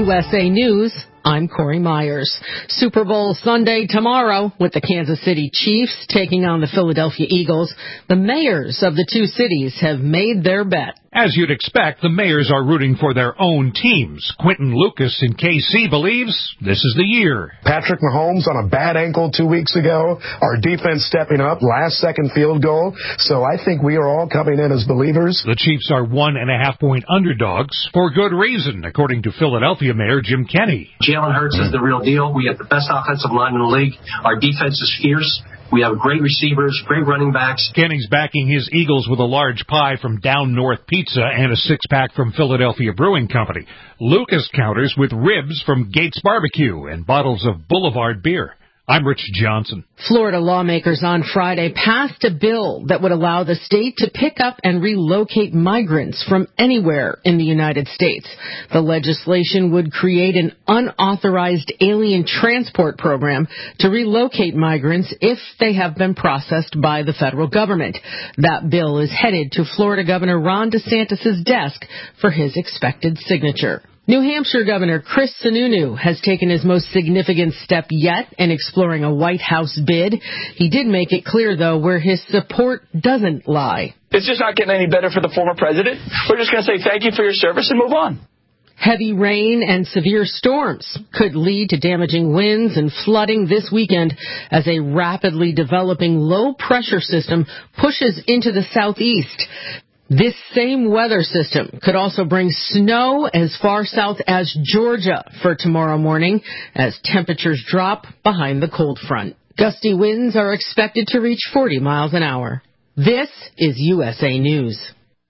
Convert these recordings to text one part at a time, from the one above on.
USA News, I'm Corey Myers. Super Bowl Sunday tomorrow with the Kansas City Chiefs taking on the Philadelphia Eagles. The mayors of the two cities have made their bet. As you'd expect, the mayors are rooting for their own teams. Quentin Lucas in KC believes this is the year. Patrick Mahomes on a bad ankle 2 weeks ago. Our defense stepping up, last-second field goal. So I think we are all coming in as believers. The Chiefs are 1.5-point underdogs for good reason, according to Philadelphia Mayor Jim Kenney. Jalen Hurts is the real deal. We have the best offensive line in the league. Our defense is fierce. We have great receivers, great running backs. Kenney's backing his Eagles with a large pie from Down North Pizza and a six-pack from Philadelphia Brewing Company. Lucas counters with ribs from Gates Barbecue and bottles of Boulevard beer. I'm Rich Johnson. Florida lawmakers on Friday passed a bill that would allow the state to pick up and relocate migrants from anywhere in the United States. The legislation would create an unauthorized alien transport program to relocate migrants if they have been processed by the federal government. That bill is headed to Florida Governor Ron DeSantis' desk for his expected signature. New Hampshire Governor Chris Sununu has taken his most significant step yet in exploring a White House bid. He did make it clear, though, where his support doesn't lie. It's just not getting any better for the former president. We're just going to say thank you for your service and move on. Heavy rain and severe storms could lead to damaging winds and flooding this weekend as a rapidly developing low-pressure system pushes into the southeast. This same weather system could also bring snow as far south as Georgia for tomorrow morning as temperatures drop behind the cold front. Gusty winds are expected to reach 40 miles an hour. This is USA News.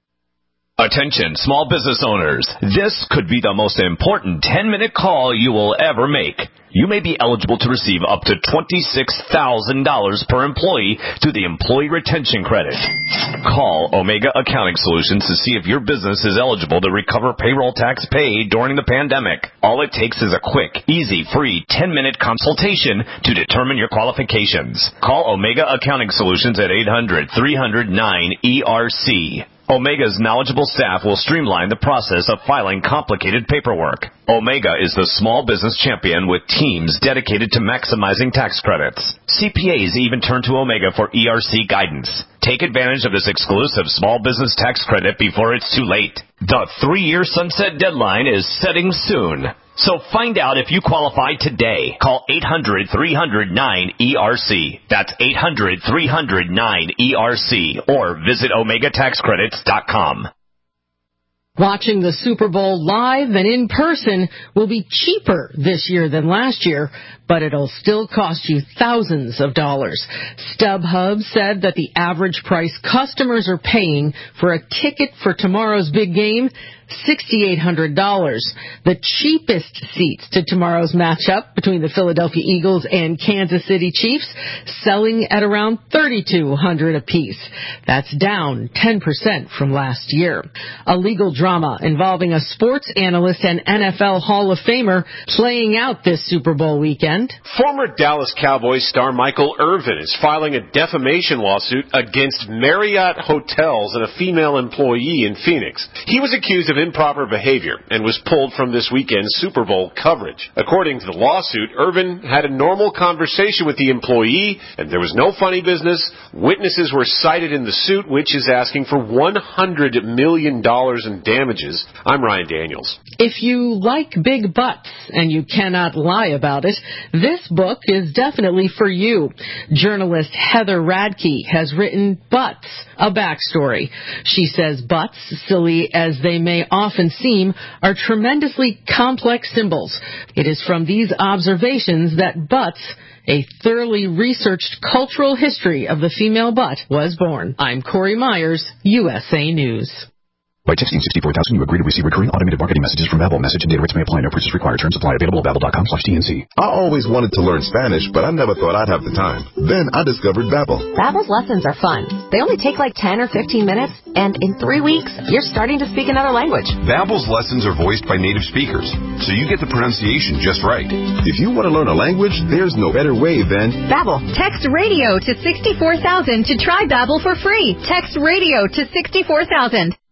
Attention, small business owners. This could be the most important 10-minute call you will ever make. You may be eligible to receive up to $26,000 per employee through the Employee Retention Credit. Call Omega Accounting Solutions to see if your business is eligible to recover payroll tax paid during the pandemic. All it takes is a quick, easy, free 10-minute consultation to determine your qualifications. Call Omega Accounting Solutions at 800-300-9ERC. Omega's knowledgeable staff will streamline the process of filing complicated paperwork. Omega is the small business champion with teams dedicated to maximizing tax credits. CPAs even turn to Omega for ERC guidance. Take advantage of this exclusive small business tax credit before it's too late. The 3-year sunset deadline is setting soon. So find out if you qualify today. Call 800-300-9ERC. That's 800-300-9ERC. Or visit OmegaTaxCredits.com. Watching the Super Bowl live and in person will be cheaper this year than last year, but it'll still cost you thousands of dollars. StubHub said that the average price customers are paying for a ticket for tomorrow's big game, $6,800. The cheapest seats to tomorrow's matchup between the Philadelphia Eagles and Kansas City Chiefs selling at around $3,200 apiece. That's down 10% from last year. A legal drama involving a sports analyst and NFL Hall of Famer playing out this Super Bowl weekend. Former Dallas Cowboys star Michael Irvin is filing a defamation lawsuit against Marriott Hotels and a female employee in Phoenix. He was accused of improper behavior and was pulled from this weekend's Super Bowl coverage. According to the lawsuit, Irvin had a normal conversation with the employee and there was no funny business. Witnesses were cited in the suit, which is asking for $100 million in damages. I'm Ryan Daniels. If you like big butts and you cannot lie about it, this book is definitely for you. Journalist Heather Radke has written Butts, a backstory. She says butts, silly as they may often seem, are tremendously complex symbols. It is from these observations that Butts, a thoroughly researched cultural history of the female butt, was born. I'm Corey Myers, USA News. By texting 64000, you agree to receive recurring automated marketing messages from Babbel. Message and data rates may apply. No purchase required. Terms apply. Available at Babbel.com/TNC. I always wanted to learn Spanish, but I never thought I'd have the time. Then I discovered Babbel. Babbel's lessons are fun. They only take like 10 or 15 minutes, and in 3 weeks, you're starting to speak another language. Babbel's lessons are voiced by native speakers, so you get the pronunciation just right. If you want to learn a language, there's no better way than Babbel. Text radio to 64,000 to try Babbel for free. Text radio to 64,000.